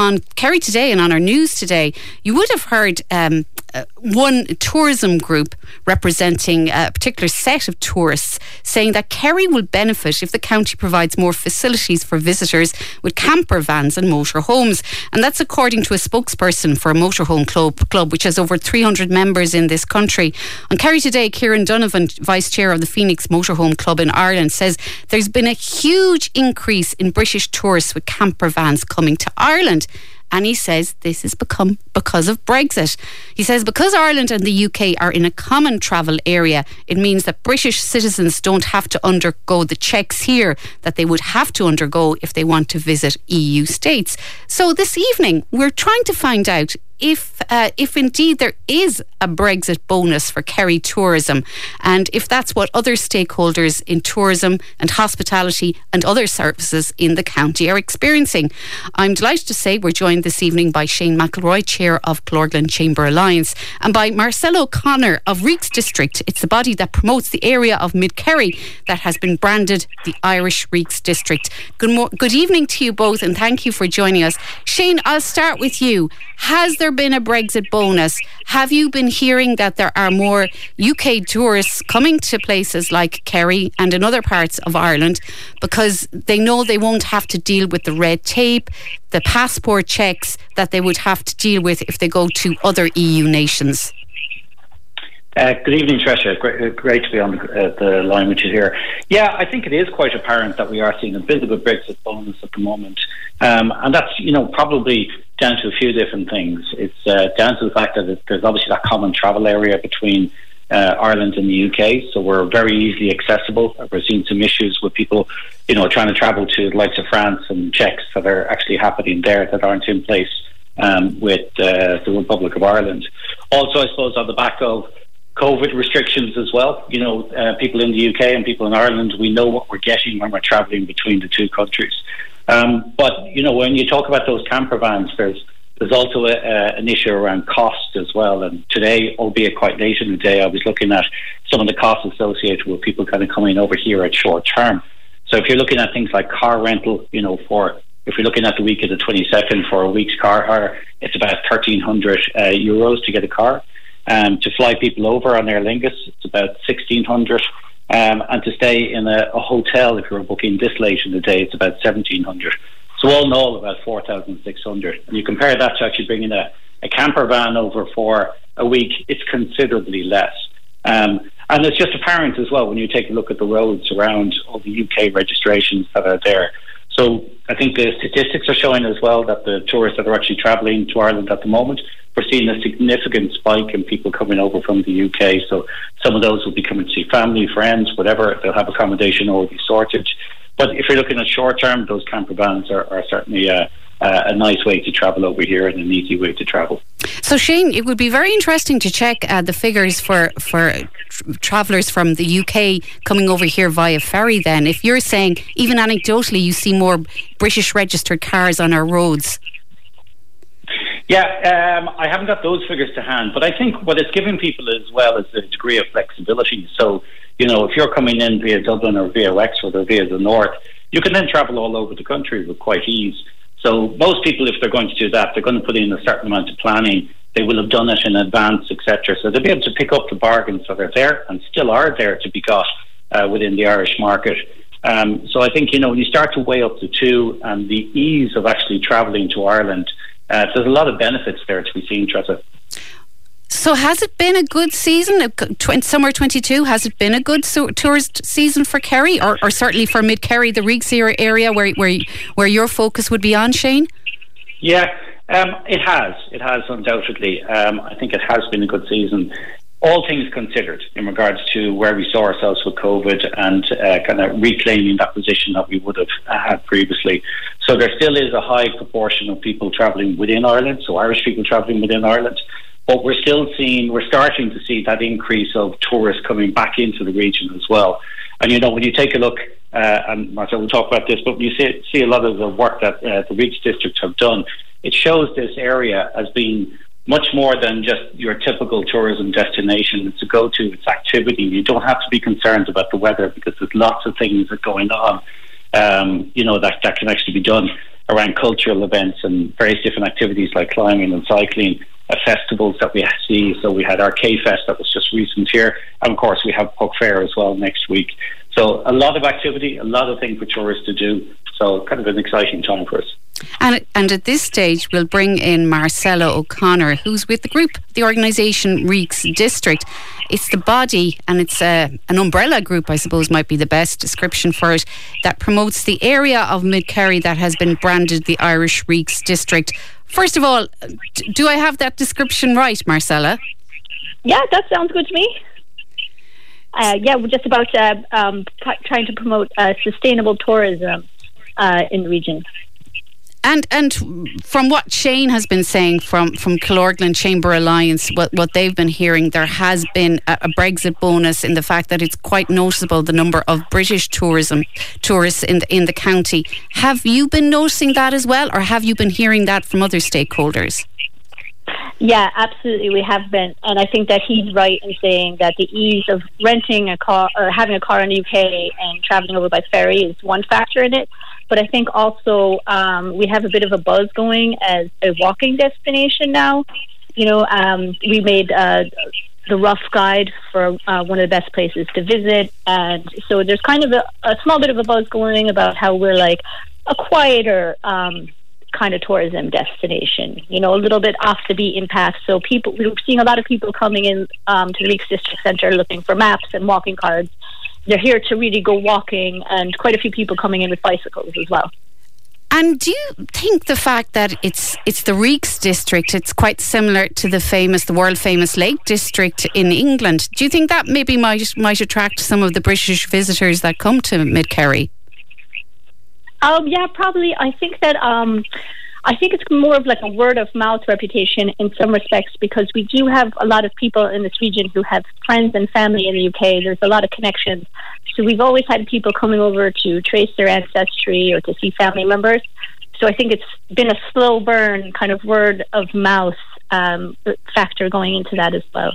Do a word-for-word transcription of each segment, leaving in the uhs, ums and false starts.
on Kerry Today and on our news today, you would have heard um, uh, one tourism group representing a particular set of tourists saying that Kerry will benefit if the county provides more facilities for visitors with camper vans and motorhomes. And that's according to a spokesperson for a motorhome club, club which has over three hundred members in this country. On Kerry Today, Kieran Donovan, Vice Chair of the Phoenix Motorhome Club in Ireland, says there's been a huge increase in British tourists with camper vans coming to Ireland. And he says this has become because of Brexit. He says because Ireland and the U K are in a common travel area, it means that British citizens don't have to undergo the checks here that they would have to undergo if they want to visit E U states. So this evening, we're trying to find out if uh, if indeed there is a Brexit bonus for Kerry tourism, and if that's what other stakeholders in tourism and hospitality and other services in the county are experiencing. I'm delighted to say we're joined this evening by Shane McElroy, Chair of Clorglan Chamber Alliance, and by Marcel O'Connor of Reeks District. It's the body that promotes the area of Mid-Kerry that has been branded the Irish Reeks District. Good, mo- good evening to you both, and thank you for joining us. Shane, I'll start with you. Has there been a Brexit bonus? Have you been hearing that there are more U K tourists coming to places like Kerry and in other parts of Ireland because they know they won't have to deal with the red tape, the passport checks that they would have to deal with if they go to other E U nations? Uh, good evening, Tricia. Great, great to be on the, uh, the line with you here. Yeah, I think it is quite apparent that we are seeing a bit of a Brexit bonus at the moment. Um, and that's, you know, probably down to a few different things. It's uh, down to the fact that it, there's obviously that common travel area between uh, Ireland and the U K, so we're very easily accessible. We're seeing some issues with people, you know, trying to travel to the likes of France and checks that are actually happening there that aren't in place um, with uh, the Republic of Ireland. Also, I suppose, on the back of COVID restrictions as well, you know, uh, people in the U K and people in Ireland, we know what we're getting when we're travelling between the two countries. Um, but, you know, when you talk about those camper vans, there's there's also a, uh, an issue around cost as well. And today, albeit quite late in the day, I was looking at some of the costs associated with people kind of coming over here at short term. So if you're looking at things like car rental, you know, for if you're looking at the week of the twenty-second for a week's car hire, it's about thirteen hundred uh, euros to get a car. Um, to fly people over on Aer Lingus, it's about sixteen hundred. Um, and to stay in a, a hotel, if you're booking this late in the day, it's about seventeen hundred. So all in all, about four thousand six hundred. And you compare that to actually bringing a, a camper van over for a week, it's considerably less. Um, and it's just apparent as well when you take a look at the roads around all the U K registrations that are there. So I think the statistics are showing as well that the tourists that are actually travelling to Ireland at the moment, we're seeing a significant spike in people coming over from the U K. So some of those will be coming to see family, friends, whatever. They'll have accommodation already sorted. But if you're looking at short term, those camper vans are, are certainly a, a nice way to travel over here and an easy way to travel. So Shane, it would be very interesting to check uh, the figures for, for tr- travellers from the U K coming over here via ferry then. If you're saying, even anecdotally, you see more British registered cars on our roads. Yeah, um, I haven't got those figures to hand, but I think what it's giving people as well is a degree of flexibility. So, you know, if you're coming in via Dublin or via Wexford or via the north, you can then travel all over the country with quite ease. So most people, if they're going to do that, they're going to put in a certain amount of planning. They will have done it in advance, et cetera. So they'll be able to pick up the bargains that are there and still are there to be got uh, within the Irish market. Um, so I think, you know, when you start to weigh up the two and the ease of actually travelling to Ireland, Uh, there's a lot of benefits there to be seen, Tressa. So has it been a good season? Summer twenty-two, has it been a good so- tourist season for Kerry, or, or certainly for Mid-Kerry, the Reeks area where, where, where your focus would be on, Shane? Yeah, um, it has. It has, undoubtedly. Um, I think it has been a good season. All things considered in regards to where we saw ourselves with COVID and uh, kind of reclaiming that position that we would have had previously. So there still is a high proportion of people travelling within Ireland, so Irish people travelling within Ireland. But we're still seeing, we're starting to see that increase of tourists coming back into the region as well. And, you know, when you take a look, uh, and Marcel will talk about this, but when you see, see a lot of the work that uh, the Reeks districts have done, it shows this area as being much more than just your typical tourism destination. It's a go-to, it's activity. You don't have to be concerned about the weather because there's lots of things that are going on, um, you know, that, that can actually be done. around cultural events and various different activities like climbing and cycling, uh, festivals that we see. So we had our K-Fest that was just recent here, and of course we have Puck Fair as well next week. So a lot of activity, a lot of things for tourists to do. So kind of an exciting time for us. And, and at this stage, we'll bring in Marcella O'Connor, who's with the group, the organisation Reeks District. It's the body, and it's a, an umbrella group, I suppose, might be the best description for it, that promotes the area of Mid Kerry that has been branded the Irish Reeks District. First of all, do I have that description right, Marcella? Yeah, that sounds good to me. Uh, yeah, we're just about uh, um, p- trying to promote uh, sustainable tourism uh, in the region. And and from what Shane has been saying from, from Killorglin Chamber Alliance, what, what they've been hearing, there has been a, a Brexit bonus in the fact that it's quite noticeable the number of British tourism tourists in the, in the county. Have you been noticing that as well, or have you been hearing that from other stakeholders? Yeah, absolutely, we have been, and I think that he's right in saying that the ease of renting a car or having a car in the U K and travelling over by ferry is one factor in it. But I think also um, we have a bit of a buzz going as a walking destination now. You know, um, we made uh, the Rough Guide for uh, one of the best places to visit, and so there's kind of a, a small bit of a buzz going about how we're like a quieter um kind of tourism destination, you know, a little bit off the beaten path. So people, we're seeing a lot of people coming in um, to the Reeks District Centre looking for maps and walking cards. They're here to really go walking, and quite a few people coming in with bicycles as well. And do you think the fact that it's it's the Reeks District, it's quite similar to the famous, the world famous Lake District in England, do you think that maybe might might attract some of the British visitors that come to Mid Kerry? Um, yeah, probably. I think that um, I think it's more of like a word of mouth reputation in some respects, because we do have a lot of people in this region who have friends and family in the U K. There's a lot of connections. So we've always had people coming over to trace their ancestry or to see family members. So I think it's been a slow burn kind of word of mouth um, factor going into that as well.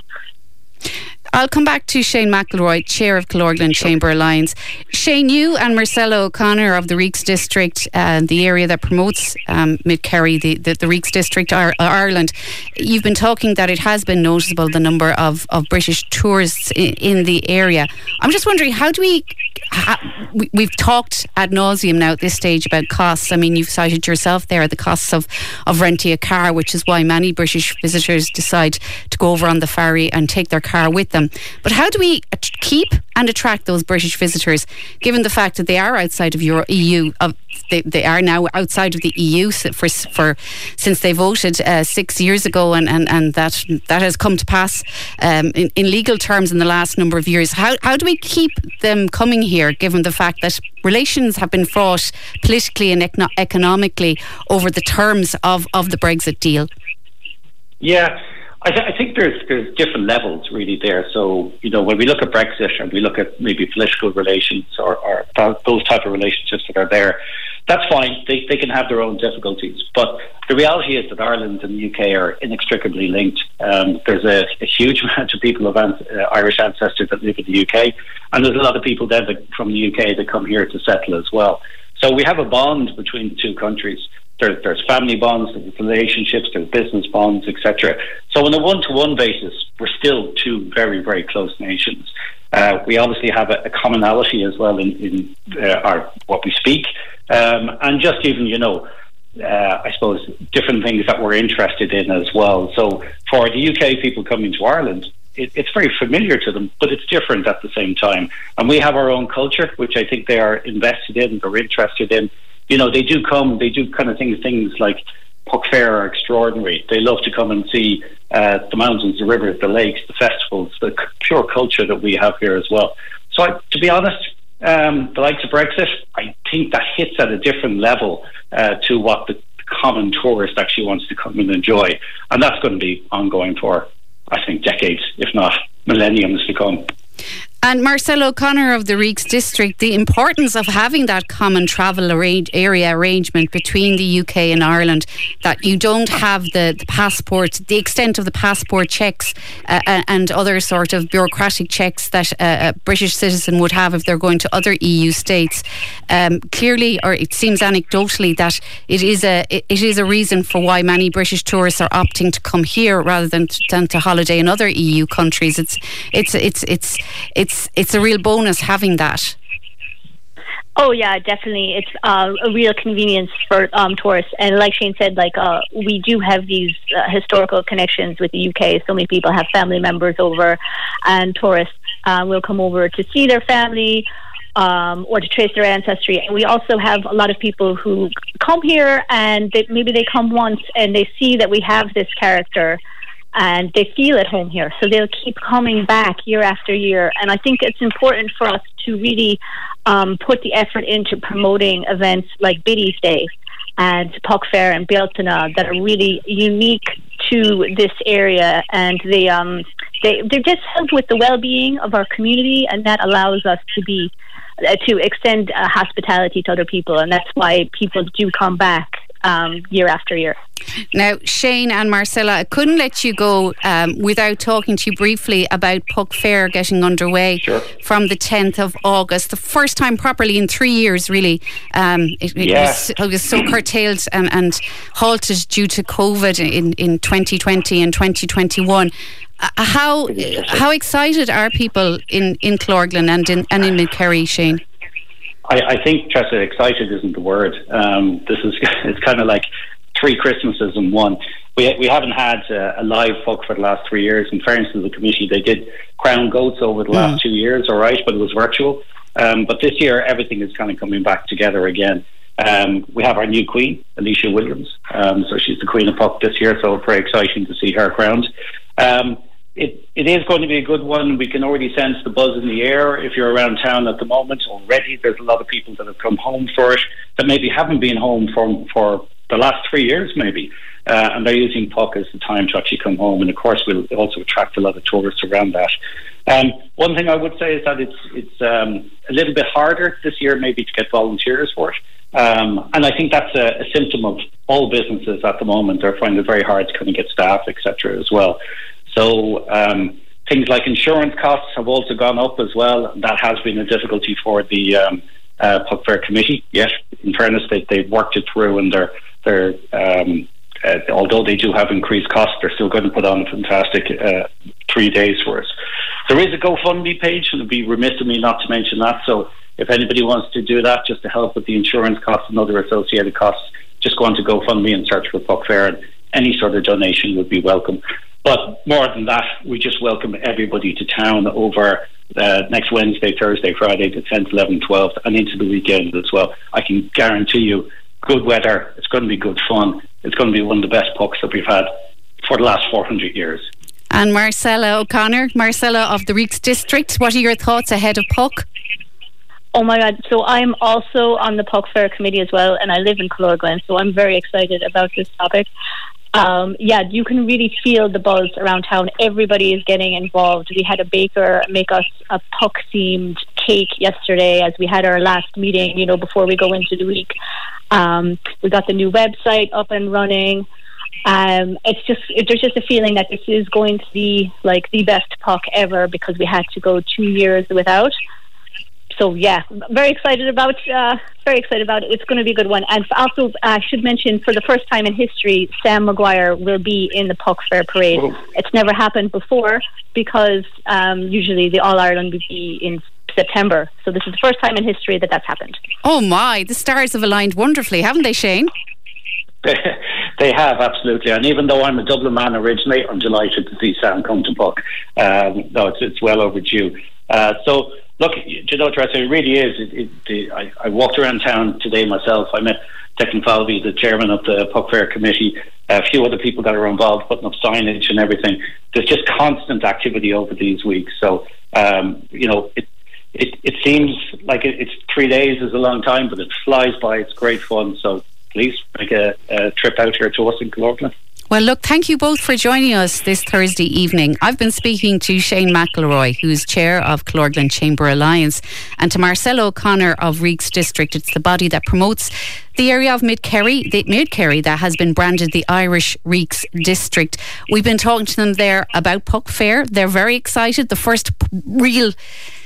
I'll come back to Shane McElroy, Chair of Killorglin Chamber Alliance. Shane, you and Marcella O'Connor of the Reeks District, uh, the area that promotes um, Mid Kerry, the, the, the Reeks District, Ar- Ireland, you've been talking that it has been noticeable, the number of, of British tourists in, in the area. I'm just wondering, how do we, how, we... We've talked ad nauseum now at this stage about costs. I mean, you've cited yourself there, the costs of, of renting a car, which is why many British visitors decide to go over on the ferry and take their car with them. But how do we keep and attract those British visitors, given the fact that they are outside of Euro E U? Of, they, they are now outside of the E U for for since they voted uh, six years ago, and, and, and that that has come to pass um, in, in legal terms in the last number of years. How how do we keep them coming here, given the fact that relations have been fraught politically and econo- economically over the terms of, of the Brexit deal? Yeah. I, th- I think there's there's different levels really there. So, you know, when we look at Brexit and we look at maybe political relations or, or those type of relationships that are there, that's fine. They they can have their own difficulties. But the reality is that Ireland and the U K are inextricably linked. Um, there's a, a huge amount of people of an, uh, Irish ancestry that live in the U K, and there's a lot of people then that, from the U K that come here to settle as well. So we have a bond between the two countries. There, there's family bonds, there's relationships, there's business bonds, et cetera. So on a one-to-one basis, we're still two very, very close nations. Uh, we obviously have a, a commonality as well in, in uh, our what we speak, um, and just even, you know, uh, I suppose different things that we're interested in as well. So for the U K people coming to Ireland, it, it's very familiar to them, but it's different at the same time. And we have our own culture, which I think they are invested in, they're interested in. You know, they do come, they do kind of things, things like Puck Fair are extraordinary. They love to come and see uh, the mountains, the rivers, the lakes, the festivals, the c- pure culture that we have here as well. So I, to be honest, um, the likes of Brexit, I think that hits at a different level uh, to what the common tourist actually wants to come and enjoy. And that's going to be ongoing for, I think, decades, if not millenniums to come. And Marcella O'Connor of the Reeks District, the importance of having that common travel arrange, area arrangement between the U K and Ireland, that you don't have the, the passport, the extent of the passport checks uh, and other sort of bureaucratic checks that uh, a British citizen would have if they're going to other E U states. Um, clearly, or it seems anecdotally, that it is a it, it is a reason for why many British tourists are opting to come here rather than to, than to holiday in other E U countries. It's it's it's it's it's It's, it's a real bonus having that. Oh yeah, definitely. It's uh, a real convenience for um, tourists, and like Shane said, like uh, we do have these uh, historical connections with the U K. So many people have family members over, and tourists uh, will come over to see their family um, or to trace their ancestry. And we also have a lot of people who come here, and they, maybe they come once and they see that we have this character, and they feel at home here, so they'll keep coming back year after year. And I think it's important for us to really um, put the effort into promoting events like Biddy's Day and Puck Fair and Bealtaine that are really unique to this area, and they um they they just help with the well-being of our community, and that allows us to be uh, to extend uh, hospitality to other people, and that's why people do come back um, year after year. Now, Shane and Marcella, I couldn't let you go um, without talking to you briefly about Puck Fair getting underway sure. from the tenth of August. The first time properly in three years, really. Um, it, it, yeah. was, it was so curtailed and, and halted due to COVID in, in twenty twenty and twenty twenty-one. Uh, how how excited are people in, in Clorglen and in, and in Kerry, Shane? I, I think, Tressa, excited isn't the word. Um, this is it's kind of like three Christmases in one. We we haven't had uh, a live Puck for the last three years. In fairness to the committee, they did crown goats over the mm. last two years, all right, but it was virtual. Um, but this year, everything is kind of coming back together again. Um, we have our new queen, Alicia Williams. Um, so she's the queen of Puck this year, so very exciting to see her crowned. Um, it, it is going to be a good one. We can already sense the buzz in the air. If you're around town at the moment already, there's a lot of people that have come home for it that maybe haven't been home for, for the last three years maybe. Uh, and they're using Puck as the time to actually come home. And of course, we'll also attract a lot of tourists around that. Um, one thing I would say is that it's it's um, a little bit harder this year maybe to get volunteers for it. Um, and I think that's a, a symptom of all businesses at the moment. They're finding it very hard to kind of get staff, et cetera as well. So um, things like insurance costs have also gone up as well. That has been a difficulty for the um, uh, Puck Fair Committee. Yet, in fairness, they, they've worked it through, and they're, they're um, uh, although they do have increased costs, they're still going to put on a fantastic uh, three days for us. There is a GoFundMe page, and it would be remiss of me not to mention that. So if anybody wants to do that just to help with the insurance costs and other associated costs, just go on to GoFundMe and search for Puck Fair, and any sort of donation would be welcome. But more than that, we just welcome everybody to town over uh, next Wednesday, Thursday, Friday, the tenth, eleventh, twelfth, and into the weekend as well. I can guarantee you good weather. It's going to be good fun. It's going to be one of the best pucks that we've had for the last four hundred years. And Marcella O'Connor, Marcella of the Reeks District, what are your thoughts ahead of Puck? Oh my God, so I'm also on the Puck Fair Committee as well, and I live in Clorglen, so I'm very excited about this topic. Um, yeah, you can really feel the buzz around town. Everybody is getting involved. We had a baker make us a Puck-themed cake yesterday as we had our last meeting, you know, before we go into the week. Um, we got the new website up and running. Um, it's just, it, there's just a feeling that this is going to be like the best Puck ever because we had to go two years without. So yeah, very excited about uh, very excited about it. It's going to be a good one. And also, I uh, should mention, for the first time in history, Sam Maguire will be in the Puck Fair Parade. Oh. It's never happened before because um, usually the All Ireland would be in September. So this is the first time in history that that's happened. Oh my, the stars have aligned wonderfully, haven't they, Shane? They have, absolutely. And even though I'm a Dublin man originally, I'm delighted to see Sam come to Puck. Um, no, it's, it's well overdue. Uh, so, look, you know, Tressa, it really is. It, it, it, I, I walked around town today myself. I met Declan Falvey, the chairman of the Puck Fair Committee, a few other people that are involved putting up signage and everything. There's just constant activity over these weeks. So, um, you know, it, it, it seems like it, it's three days is a long time, but it flies by. It's great fun. So please make a, a trip out here to us in Clorglen. Well, look, thank you both for joining us this Thursday evening. I've been speaking to Shane McElroy, who's chair of Clorglan Chamber Alliance, and to Marcelo O'Connor of Reeks District. It's the body that promotes the area of Mid-Kerry, the Mid-Kerry that has been branded the Irish Reeks District. We've been talking to them there about Puck Fair. They're very excited. The first p- real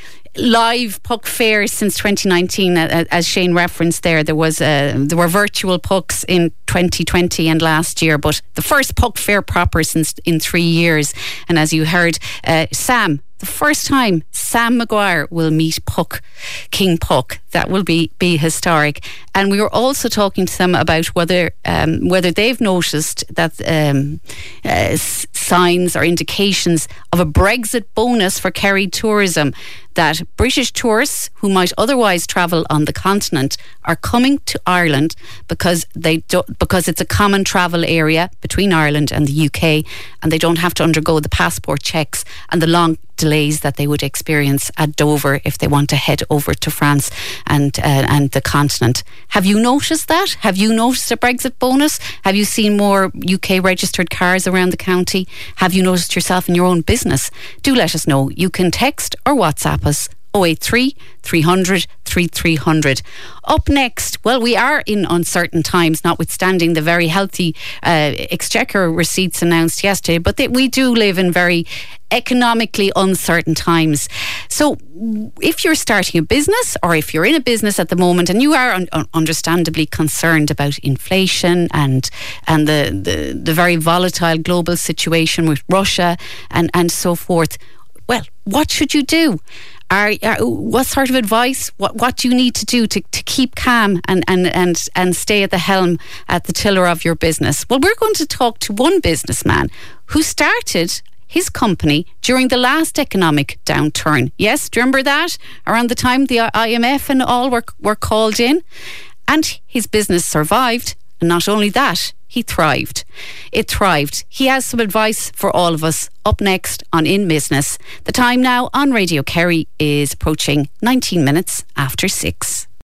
live puck fairs since twenty nineteen, as Shane referenced there. There was uh, there were virtual pucks in twenty twenty and last year, but the first puck fair proper since in three years. And as you heard, uh, Sam, the first time Sam Maguire will meet Puck, King Puck. That will be, be historic. And we were also talking to them about whether um, whether they've noticed that um, uh, s- signs or indications of a Brexit bonus for Kerry tourism, that British tourists who might otherwise travel on the continent are coming to Ireland because they do, because it's a common travel area between Ireland and the U K, and they don't have to undergo the passport checks and the long delays that they would experience at Dover if they want to head over to France and uh, and the continent. Have you noticed that? Have you noticed a Brexit bonus? Have you seen more U K registered cars around the county? Have you noticed yourself in your own business? Do let us know. You can text or WhatsApp us oh eight three, three hundred, thirty-three hundred. Up next, well, we are in uncertain times, notwithstanding the very healthy uh, exchequer receipts announced yesterday, but they, we do live in very economically uncertain times. So if you're starting a business, or if you're in a business at the moment and you are un- understandably concerned about inflation and and the, the, the very volatile global situation with Russia and, and so forth, well, what should you do? Are, are, what sort of advice, what, what do you need to do to, to keep calm and, and, and, and stay at the helm, at the tiller of your business? Well, we're going to talk to one businessman who started his company during the last economic downturn. Yes, do you remember that? Around the time the I M F and all were, were called in. And his business survived. And not only that, he thrived. It thrived. He has some advice for all of us up next on In Business. The time now on Radio Kerry is approaching nineteen minutes after six.